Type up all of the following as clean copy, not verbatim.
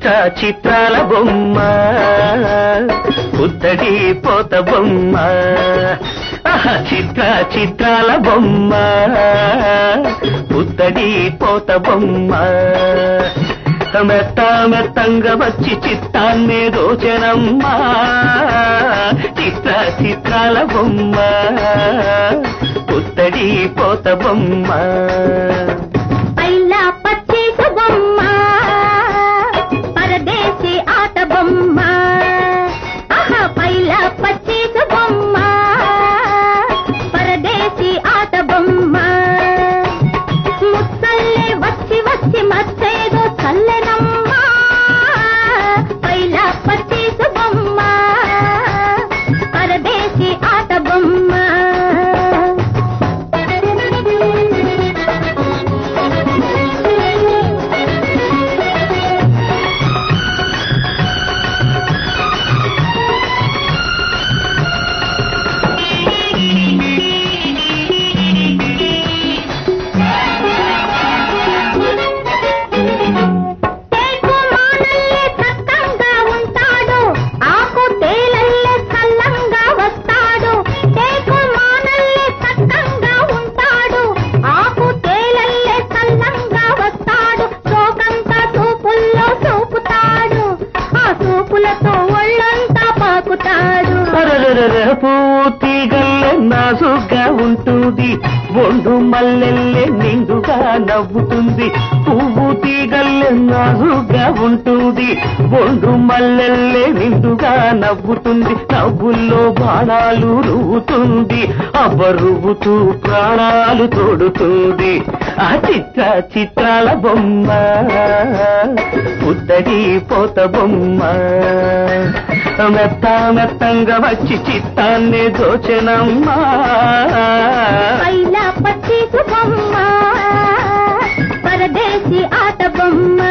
చిత్రాల బొమ్మ పుత్తడి పోత బొమ్మ చిత్రాల బొమ్మ పుత్తడి పోత బొమ్మ మెత్తంగా వచ్చి చిత్తాన్నే దోచనమ్మా చిత్రాల బొమ్మ పుత్తడి పోత బొమ్మ పైలా పచ్చేసు బొమ్మ పరదేశీ ఆట బొమ్మ పైలా పచ్చేసు బొమ్మ పరదేశీ ఆట బొమ్మ ముత్తల్లే వచ్చి వచ్చి మచ్చేదో చల్లెనమ్మా పైలా పచ్చేసు బొమ్మ పరదేశీ ఆట బొమ్మ పూర్తిగల్లె నాసుగా ఉంటుంది బొండు మల్లెల్లె నిండుగా నవ్వుతుంది పువ్వు తీగల్లె నాసుగా ఉంటుంది బొండు మల్లెల్లె నిండుగా నవ్వుతుంది నవ్వుల్లో బాణాలు రువ్వుతుంది అబ్బరువుతూ ప్రాణాలు తోడుతుంది ఆ చిత్రాల బొమ్మ పుత్తడి పోత బొమ్మ మెత్తంగా వచ్చి చిత్తాన్నే దోచనమ్మా పైలా పచ్చేసు బొమ్మ పరదేశీ ఆట బొమ్మ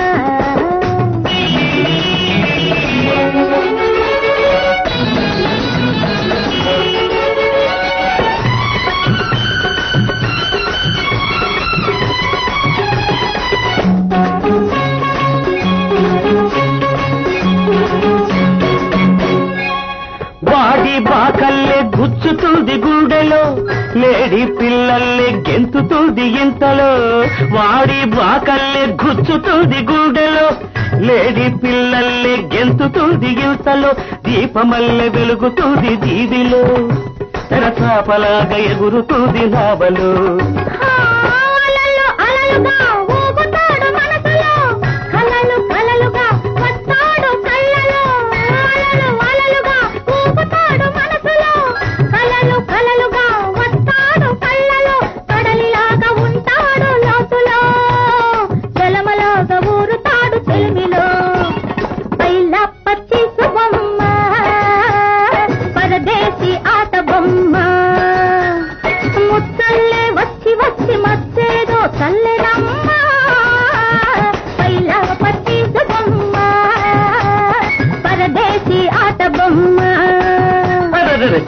బాకల్లే గుచ్చుతుంది గుండెలో లేడి పిల్లల్లే గెంతుతుంది ఇంతలో వాడి బాకల్లే గుచ్చుతుంది గుండెలో లేడి పిల్లల్లే గెంతుతుంది ఇంతలో దీపమల్లె వెలుగుతుంది దీవిలో తెరచాపలాగా ఎగురుతుంది నావలో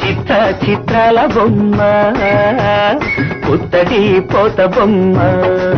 చిత్రాల బొమ్మ పుత్తడి పోత బొమ్మ